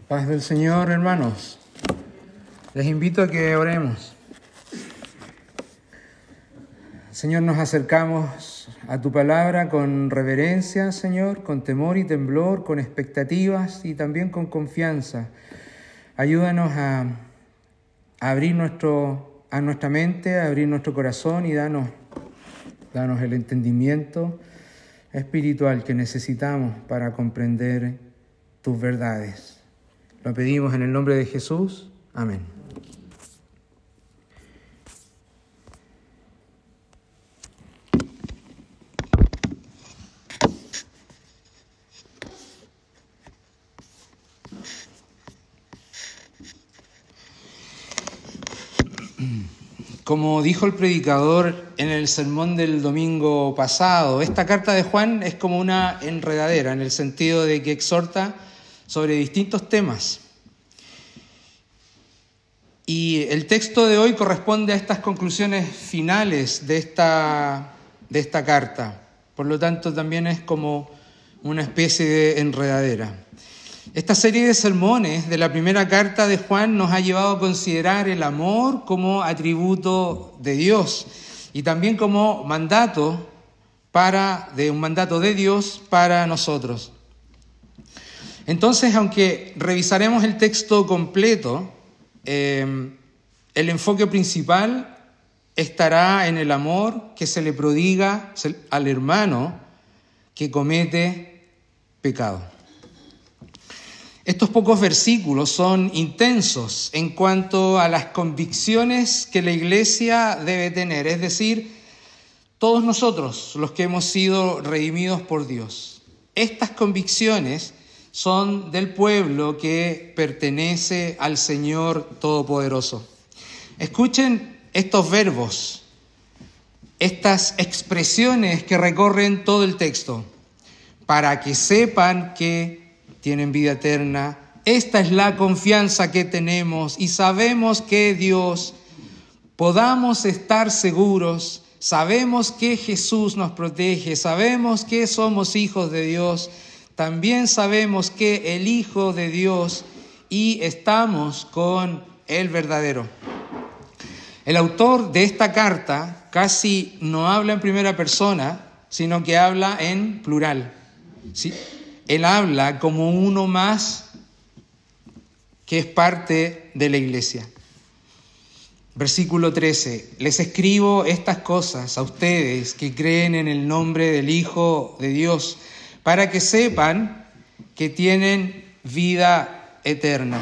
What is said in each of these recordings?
Paz del Señor, hermanos. Les invito a que oremos. Señor, nos acercamos a tu palabra con reverencia, Señor, con temor y temblor, con expectativas y también con confianza. Ayúdanos a abrir nuestra mente, a abrir nuestro corazón y danos el entendimiento espiritual que necesitamos para comprender tus verdades. Lo pedimos en el nombre de Jesús. Amén. Como dijo el predicador en el sermón del domingo pasado, esta carta de Juan es como una enredadera en el sentido de que exhorta sobre distintos temas. Y el texto de hoy corresponde a estas conclusiones finales de esta carta. Por lo tanto, también es como una especie de enredadera. Esta serie de sermones de la primera carta de Juan nos ha llevado a considerar el amor como atributo de Dios y también como un mandato de Dios para nosotros. Entonces, aunque revisaremos el texto completo, el enfoque principal estará en el amor que se le prodiga al hermano que comete pecado. Estos pocos versículos son intensos en cuanto a las convicciones que la Iglesia debe tener, es decir, todos nosotros los que hemos sido redimidos por Dios. Estas convicciones son del pueblo que pertenece al Señor Todopoderoso. Escuchen estos verbos, estas expresiones que recorren todo el texto, para que sepan que tienen vida eterna. Esta es la confianza que tenemos y sabemos que Dios, podamos estar seguros, sabemos que Jesús nos protege, sabemos que somos hijos de Dios, también sabemos que el Hijo de Dios y estamos con el verdadero. El autor de esta carta casi no habla en primera persona, sino que habla en plural. ¿Sí? Él habla como uno más que es parte de la iglesia. Versículo 13. Les escribo estas cosas a ustedes que creen en el nombre del Hijo de Dios, para que sepan que tienen vida eterna.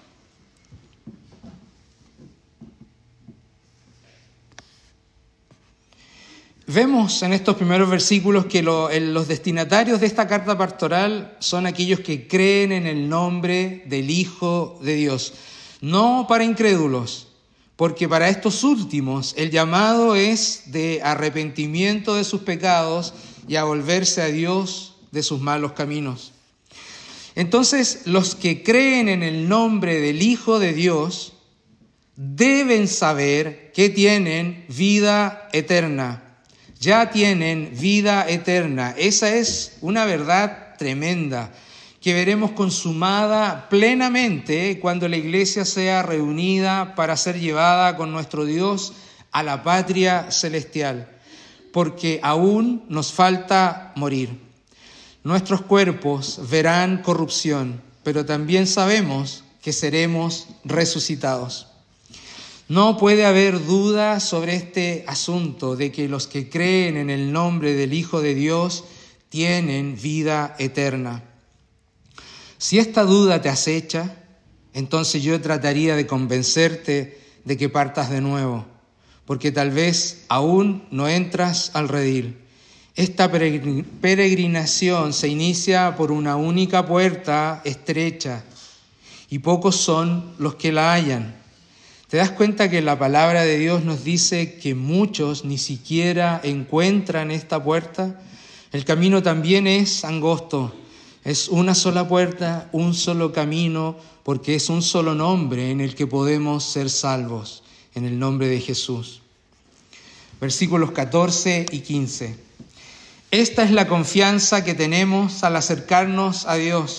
Vemos en estos primeros versículos que los destinatarios de esta carta pastoral son aquellos que creen en el nombre del Hijo de Dios. No para incrédulos, porque para estos últimos el llamado es de arrepentimiento de sus pecados y a volverse a Dios de sus malos caminos. Entonces, los que creen en el nombre del Hijo de Dios deben saber que tienen vida eterna. Ya tienen vida eterna. Esa es una verdad tremenda que veremos consumada plenamente cuando la iglesia sea reunida para ser llevada con nuestro Dios a la patria celestial, porque aún nos falta morir. Nuestros cuerpos verán corrupción, pero también sabemos que seremos resucitados. No puede haber duda sobre este asunto de que los que creen en el nombre del Hijo de Dios tienen vida eterna. Si esta duda te acecha, entonces yo trataría de convencerte de que partas de nuevo, porque tal vez aún no entras al redil. Esta peregrinación se inicia por una única puerta estrecha y pocos son los que la hallan. ¿Te das cuenta que la palabra de Dios nos dice que muchos ni siquiera encuentran esta puerta? El camino también es angosto, es una sola puerta, un solo camino, porque es un solo nombre en el que podemos ser salvos, en el nombre de Jesús. Versículos 14 y 15. Esta es la confianza que tenemos al acercarnos a Dios,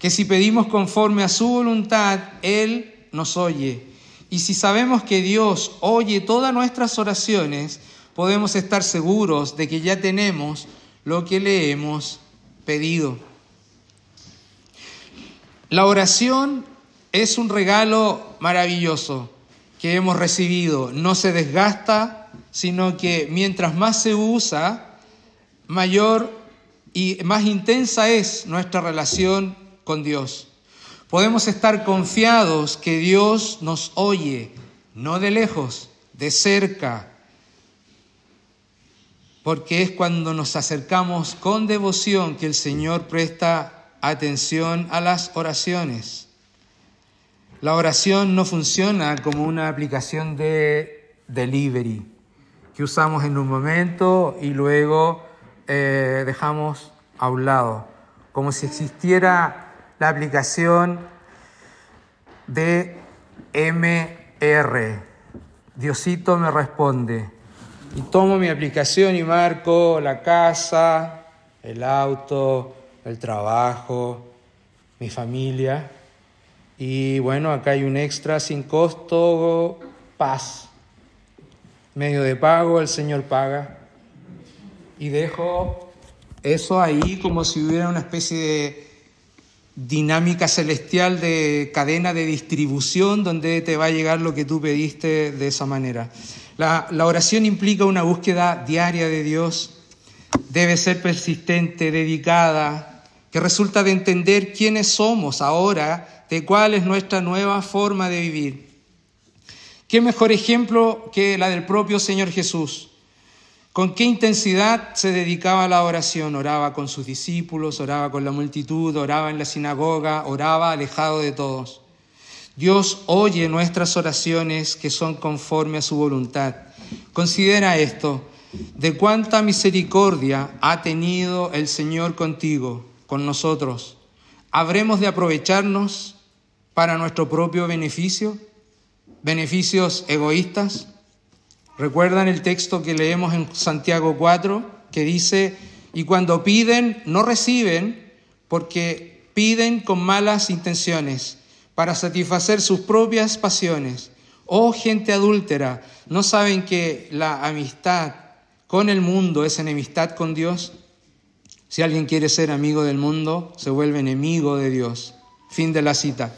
que si pedimos conforme a su voluntad, Él nos oye. Y si sabemos que Dios oye todas nuestras oraciones, podemos estar seguros de que ya tenemos lo que le hemos pedido. La oración es un regalo maravilloso que hemos recibido. No se desgasta, sino que mientras más se usa, mayor y más intensa es nuestra relación con Dios. Podemos estar confiados que Dios nos oye, no de lejos, de cerca, porque es cuando nos acercamos con devoción que el Señor presta atención a las oraciones. La oración no funciona como una aplicación de delivery que usamos en un momento y luego dejamos a un lado, como si existiera la aplicación de MR. Diosito me responde. Y tomo mi aplicación y marco la casa, el auto, el trabajo, mi familia. Y bueno, acá hay un extra sin costo, paz. Medio de pago, el Señor paga. Y dejo eso ahí como si hubiera una especie de dinámica celestial de cadena de distribución donde te va a llegar lo que tú pediste de esa manera. La oración implica una búsqueda diaria de Dios, debe ser persistente, dedicada, que resulta de entender quiénes somos ahora, de cuál es nuestra nueva forma de vivir. ¿Qué mejor ejemplo que la del propio Señor Jesús? ¿Con qué intensidad se dedicaba a la oración? Oraba con sus discípulos, oraba con la multitud, oraba en la sinagoga, oraba alejado de todos. Dios oye nuestras oraciones que son conforme a su voluntad. Considera esto, de cuánta misericordia ha tenido el Señor contigo, con nosotros. ¿Habremos de aprovecharnos para nuestro propio beneficio? ¿Beneficios egoístas? ¿Recuerdan el texto que leemos en Santiago 4, que dice, y cuando piden, no reciben, porque piden con malas intenciones, para satisfacer sus propias pasiones? Oh, gente adúltera, ¿no saben que la amistad con el mundo es enemistad con Dios? Si alguien quiere ser amigo del mundo, se vuelve enemigo de Dios. Fin de la cita.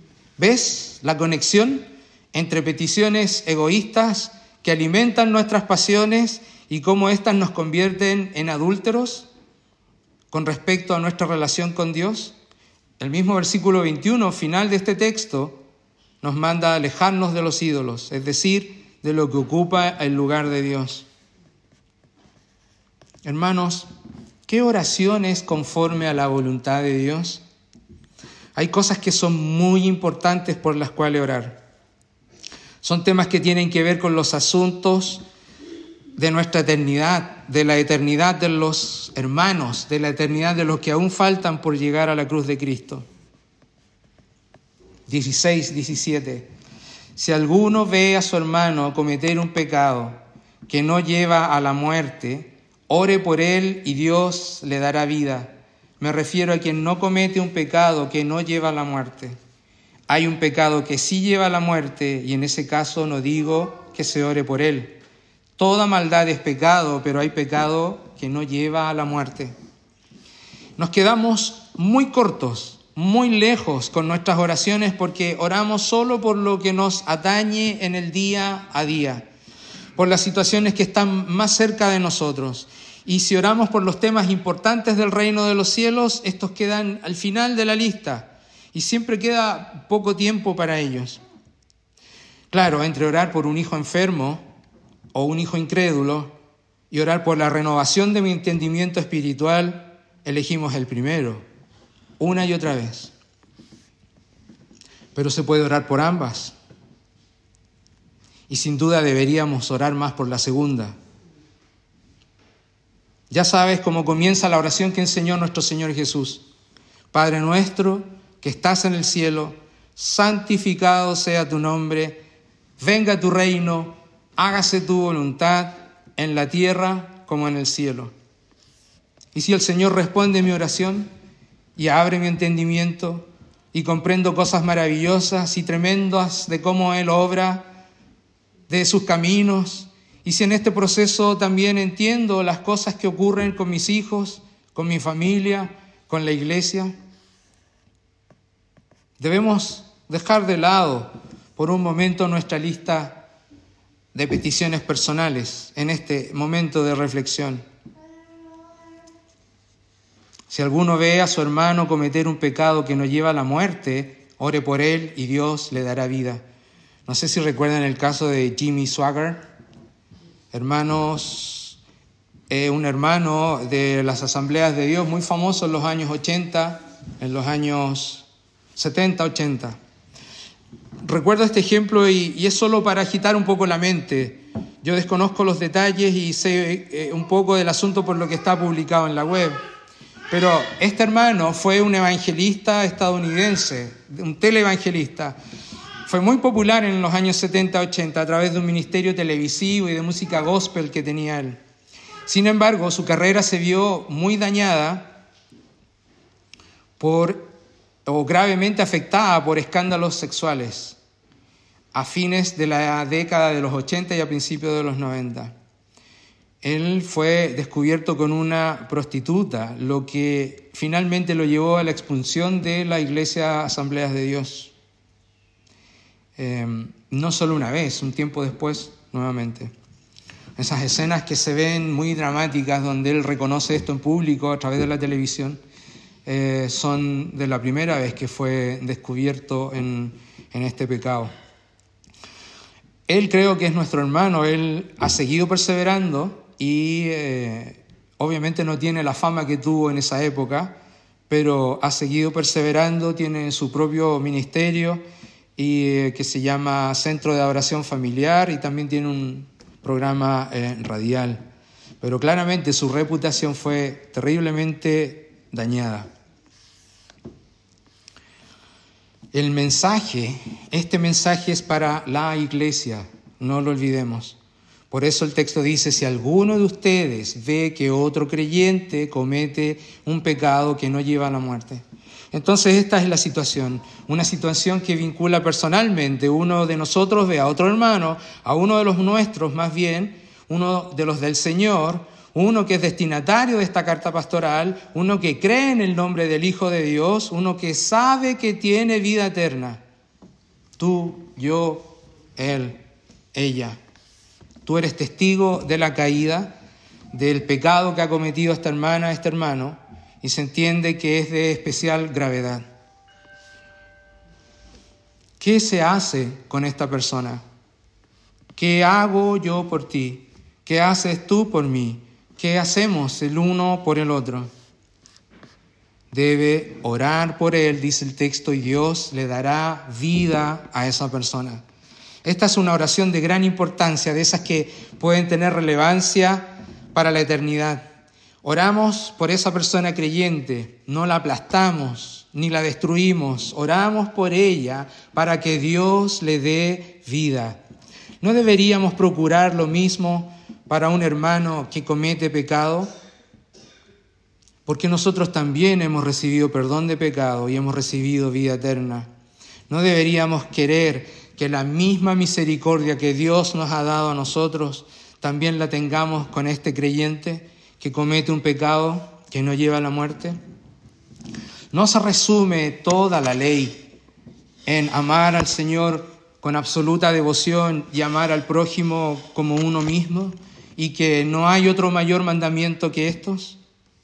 ¿Ves la conexión entre peticiones egoístas que alimentan nuestras pasiones y cómo éstas nos convierten en adúlteros con respecto a nuestra relación con Dios? El mismo versículo 21, final de este texto, nos manda a alejarnos de los ídolos, es decir, de lo que ocupa el lugar de Dios. Hermanos, ¿qué oración es conforme a la voluntad de Dios? Hay cosas que son muy importantes por las cuales orar. Son temas que tienen que ver con los asuntos de nuestra eternidad, de la eternidad de los hermanos, de la eternidad de los que aún faltan por llegar a la cruz de Cristo. 16, 17. Si alguno ve a su hermano cometer un pecado que no lleva a la muerte, ore por él y Dios le dará vida. Me refiero a quien no comete un pecado que no lleva a la muerte. Hay un pecado que sí lleva a la muerte y en ese caso no digo que se ore por él. Toda maldad es pecado, pero hay pecado que no lleva a la muerte. Nos quedamos muy cortos, muy lejos con nuestras oraciones porque oramos solo por lo que nos atañe en el día a día, por las situaciones que están más cerca de nosotros. Y si oramos por los temas importantes del reino de los cielos, estos quedan al final de la lista y siempre queda poco tiempo para ellos. Claro, entre orar por un hijo enfermo o un hijo incrédulo y orar por la renovación de mi entendimiento espiritual, elegimos el primero, una y otra vez. Pero se puede orar por ambas. Y sin duda deberíamos orar más por la segunda. Ya sabes cómo comienza la oración que enseñó nuestro Señor Jesús. Padre nuestro que estás en el cielo, santificado sea tu nombre, venga tu reino, hágase tu voluntad en la tierra como en el cielo. Y si el Señor responde mi oración, y abre mi entendimiento y comprendo cosas maravillosas y tremendas de cómo Él obra, de sus caminos. Y si en este proceso también entiendo las cosas que ocurren con mis hijos, con mi familia, con la iglesia, debemos dejar de lado por un momento nuestra lista de peticiones personales en este momento de reflexión. Si alguno ve a su hermano cometer un pecado que nos lleva a la muerte, ore por él y Dios le dará vida. No sé si recuerdan el caso de Jimmy Swaggart, un hermano de las Asambleas de Dios muy famoso en los años 80, en los años 70, 80. Recuerdo este ejemplo y es solo para agitar un poco la mente. Yo desconozco los detalles y sé un poco del asunto por lo que está publicado en la web. Pero este hermano fue un evangelista estadounidense, un teleevangelista. Fue muy popular en los años 70, 80 a través de un ministerio televisivo y de música gospel que tenía él. Sin embargo, su carrera se vio muy dañada o gravemente afectada por escándalos sexuales a fines de la década de los 80 y a principios de los 90. Él fue descubierto con una prostituta, lo que finalmente lo llevó a la expulsión de la Iglesia Asambleas de Dios. No solo una vez, un tiempo después, nuevamente. Esas escenas que se ven muy dramáticas, donde él reconoce esto en público a través de la televisión, son de la primera vez que fue descubierto en este pecado. Él creo que es nuestro hermano, él ha seguido perseverando y obviamente no tiene la fama que tuvo en esa época, pero ha seguido perseverando, tiene su propio ministerio y que se llama Centro de Adoración Familiar y también tiene un programa radial. Pero claramente su reputación fue terriblemente dañada. Este mensaje es para la iglesia, no lo olvidemos. Por eso el texto dice, si alguno de ustedes ve que otro creyente comete un pecado que no lleva a la muerte. Entonces esta es la situación, una situación que vincula personalmente. Uno de nosotros ve a otro hermano, a uno de los nuestros más bien, uno de los del Señor, uno que es destinatario de esta carta pastoral, uno que cree en el nombre del Hijo de Dios, uno que sabe que tiene vida eterna. Tú, yo, él, ella. Tú eres testigo de la caída, del pecado que ha cometido esta hermana, este hermano, y se entiende que es de especial gravedad. ¿Qué se hace con esta persona? ¿Qué hago yo por ti? ¿Qué haces tú por mí? ¿Qué hacemos el uno por el otro? Debe orar por él, dice el texto, y Dios le dará vida a esa persona. Esta es una oración de gran importancia, de esas que pueden tener relevancia para la eternidad. Oramos por esa persona creyente, no la aplastamos ni la destruimos. Oramos por ella para que Dios le dé vida. ¿No deberíamos procurar lo mismo para un hermano que comete pecado? Porque nosotros también hemos recibido perdón de pecado y hemos recibido vida eterna. ¿No deberíamos querer que la misma misericordia que Dios nos ha dado a nosotros también la tengamos con este creyente que comete un pecado que no lleva a la muerte? No se resume toda la ley en amar al Señor con absoluta devoción y amar al prójimo como uno mismo, y que no hay otro mayor mandamiento que estos.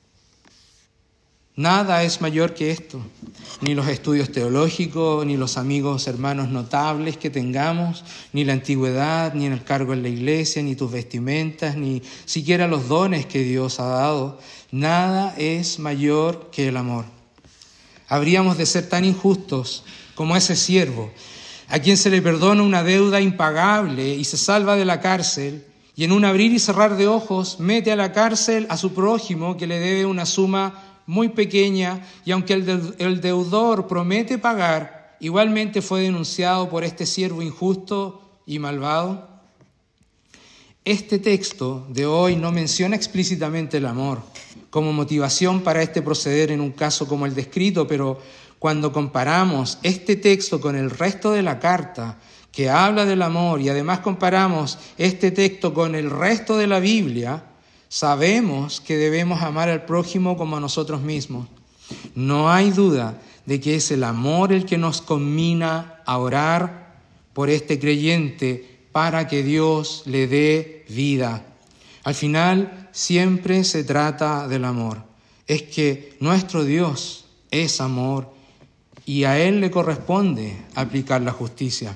Nada es mayor que esto, ni los estudios teológicos, ni los amigos hermanos notables que tengamos, ni la antigüedad, ni el cargo en la iglesia, ni tus vestimentas, ni siquiera los dones que Dios ha dado. Nada es mayor que el amor. Habríamos de ser tan injustos como ese siervo, a quien se le perdona una deuda impagable y se salva de la cárcel, y en un abrir y cerrar de ojos mete a la cárcel a su prójimo que le debe una suma muy pequeña, y aunque el deudor promete pagar, igualmente fue denunciado por este siervo injusto y malvado. Este texto de hoy no menciona explícitamente el amor, como motivación para este proceder en un caso como el descrito, pero cuando comparamos este texto con el resto de la carta, que habla del amor, y además comparamos este texto con el resto de la Biblia, sabemos que debemos amar al prójimo como a nosotros mismos. No hay duda de que es el amor el que nos conmina a orar por este creyente para que Dios le dé vida. Al final, siempre se trata del amor. Es que nuestro Dios es amor y a Él le corresponde aplicar la justicia.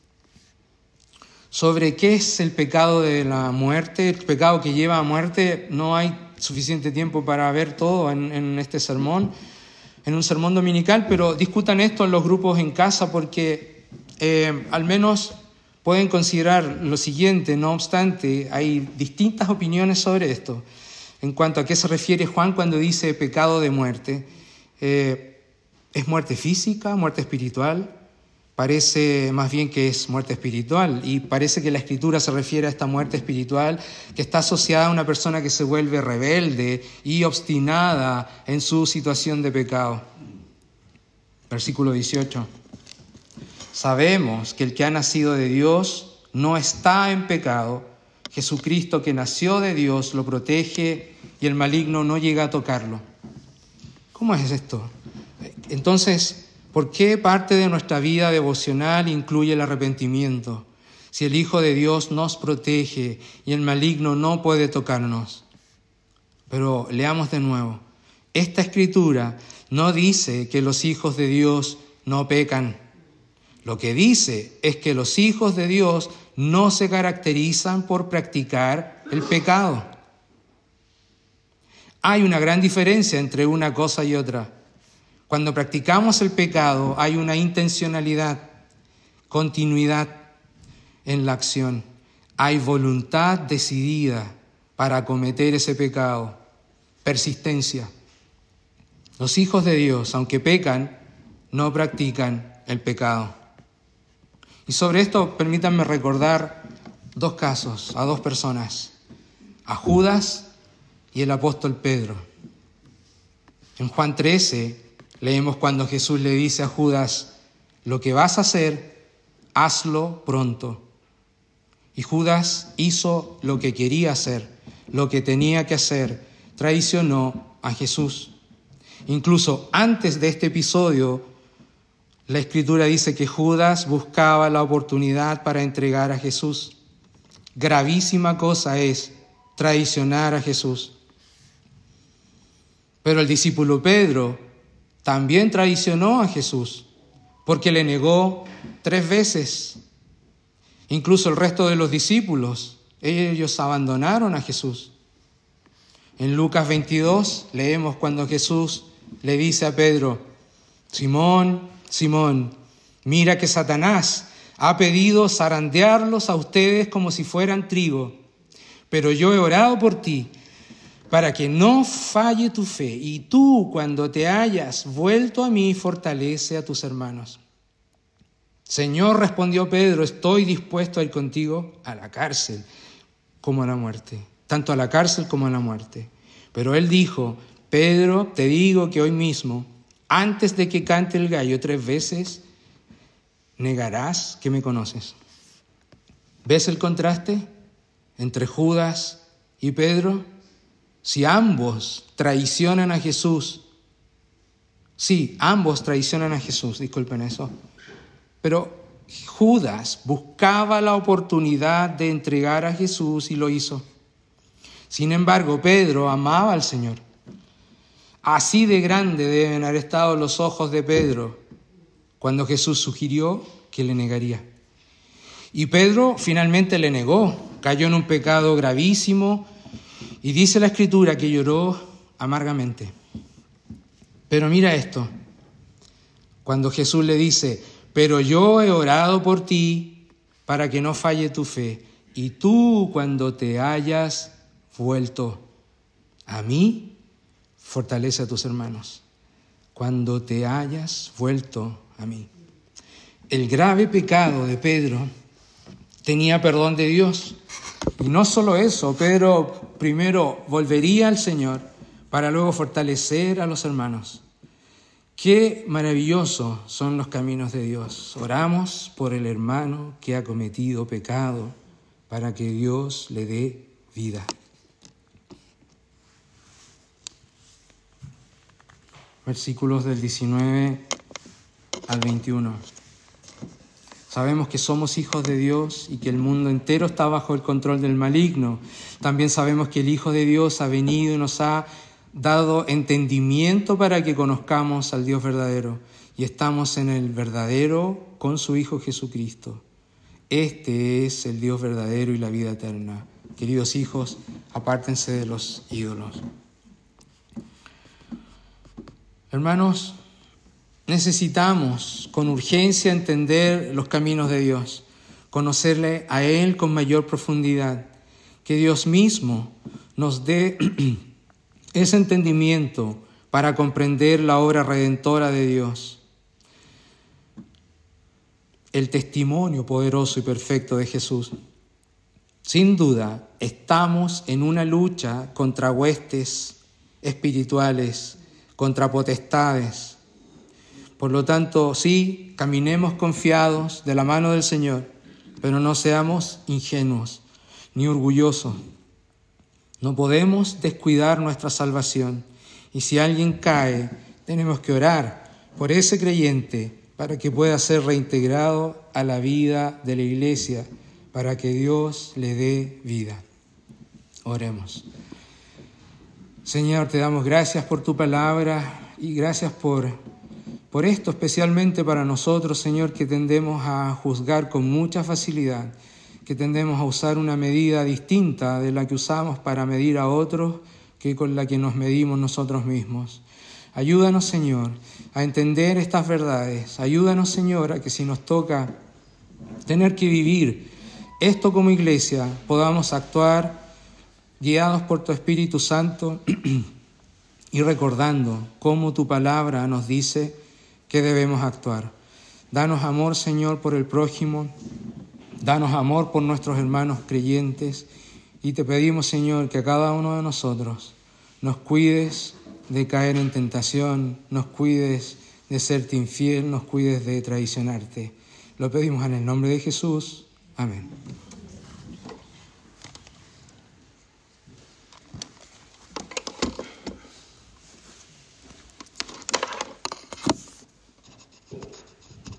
Sobre qué es el pecado de la muerte, el pecado que lleva a muerte, no hay suficiente tiempo para ver todo en este sermón, en un sermón dominical, pero discutan esto en los grupos en casa porque al menos pueden considerar lo siguiente. No obstante, hay distintas opiniones sobre esto. En cuanto a qué se refiere Juan cuando dice pecado de muerte, ¿es muerte física, muerte espiritual? Parece más bien que es muerte espiritual, y parece que la Escritura se refiere a esta muerte espiritual que está asociada a una persona que se vuelve rebelde y obstinada en su situación de pecado. Versículo 18. Sabemos que el que ha nacido de Dios no está en pecado. Jesucristo, que nació de Dios, lo protege y el maligno no llega a tocarlo. ¿Cómo es esto? Entonces, ¿por qué parte de nuestra vida devocional incluye el arrepentimiento? Si el Hijo de Dios nos protege y el maligno no puede tocarnos. Pero leamos de nuevo. Esta Escritura no dice que los hijos de Dios no pecan. Lo que dice es que los hijos de Dios no se caracterizan por practicar el pecado. Hay una gran diferencia entre una cosa y otra. Cuando practicamos el pecado hay una intencionalidad, continuidad en la acción. Hay voluntad decidida para cometer ese pecado, persistencia. Los hijos de Dios, aunque pecan, no practican el pecado. Y sobre esto permítanme recordar dos casos, a dos personas, a Judas y el apóstol Pedro. En Juan 13 leemos cuando Jesús le dice a Judas, lo que vas a hacer, hazlo pronto. Y Judas hizo lo que quería hacer, lo que tenía que hacer, traicionó a Jesús. Incluso antes de este episodio, la Escritura dice que Judas buscaba la oportunidad para entregar a Jesús. Gravísima cosa es traicionar a Jesús. Pero el discípulo Pedro también traicionó a Jesús porque le negó 3 veces. Incluso el resto de los discípulos, ellos abandonaron a Jesús. En Lucas 22 leemos cuando Jesús le dice a Pedro, Simón, Simón, mira que Satanás ha pedido zarandearlos a ustedes como si fueran trigo, pero yo he orado por ti para que no falle tu fe, y tú, cuando te hayas vuelto a mí, fortalece a tus hermanos. Señor, respondió Pedro, estoy dispuesto a ir contigo a la cárcel como a la muerte, tanto a la cárcel como a la muerte. Pero él dijo, Pedro, te digo que hoy mismo, antes de que cante el gallo 3 veces, negarás que me conoces. ¿Ves el contraste entre Judas y Pedro? Si ambos traicionan a Jesús, disculpen eso, pero Judas buscaba la oportunidad de entregar a Jesús y lo hizo. Sin embargo, Pedro amaba al Señor. Así de grande deben haber estado los ojos de Pedro cuando Jesús sugirió que le negaría. Y Pedro finalmente le negó, cayó en un pecado gravísimo y dice la Escritura que lloró amargamente. Pero mira esto, cuando Jesús le dice, pero yo he orado por ti para que no falle tu fe, y tú cuando te hayas vuelto a mí, fortalece a tus hermanos. Cuando te hayas vuelto a mí. El grave pecado de Pedro tenía perdón de Dios. Y no solo eso, Pedro primero volvería al Señor, para luego fortalecer a los hermanos. Qué maravillosos son los caminos de Dios. Oramos por el hermano que ha cometido pecado para que Dios le dé vida. Versículos del 19 al 21. Sabemos que somos hijos de Dios y que el mundo entero está bajo el control del maligno. También sabemos que el Hijo de Dios ha venido y nos ha dado entendimiento para que conozcamos al Dios verdadero y estamos en el verdadero con su Hijo Jesucristo. Este es el Dios verdadero y la vida eterna. Queridos hijos, apártense de los ídolos. Hermanos, necesitamos con urgencia entender los caminos de Dios, conocerle a Él con mayor profundidad, que Dios mismo nos dé ese entendimiento para comprender la obra redentora de Dios, el testimonio poderoso y perfecto de Jesús. Sin duda, estamos en una lucha contra huestes espirituales, contra potestades. Por lo tanto, sí, caminemos confiados de la mano del Señor, pero no seamos ingenuos ni orgullosos. No podemos descuidar nuestra salvación. Y si alguien cae, tenemos que orar por ese creyente para que pueda ser reintegrado a la vida de la iglesia, para que Dios le dé vida. Oremos. Señor, te damos gracias por tu palabra y gracias por esto, especialmente para nosotros, Señor, que tendemos a juzgar con mucha facilidad, que tendemos a usar una medida distinta de la que usamos para medir a otros que con la que nos medimos nosotros mismos. Ayúdanos, Señor, a entender estas verdades. Ayúdanos, Señor, a que si nos toca tener que vivir esto como iglesia, podamos actuar guiados por tu Espíritu Santo y recordando cómo tu palabra nos dice que debemos actuar. Danos amor, Señor, por el prójimo. Danos amor por nuestros hermanos creyentes. Y te pedimos, Señor, que a cada uno de nosotros nos cuides de caer en tentación, nos cuides de serte infiel, nos cuides de traicionarte. Lo pedimos en el nombre de Jesús. Amén.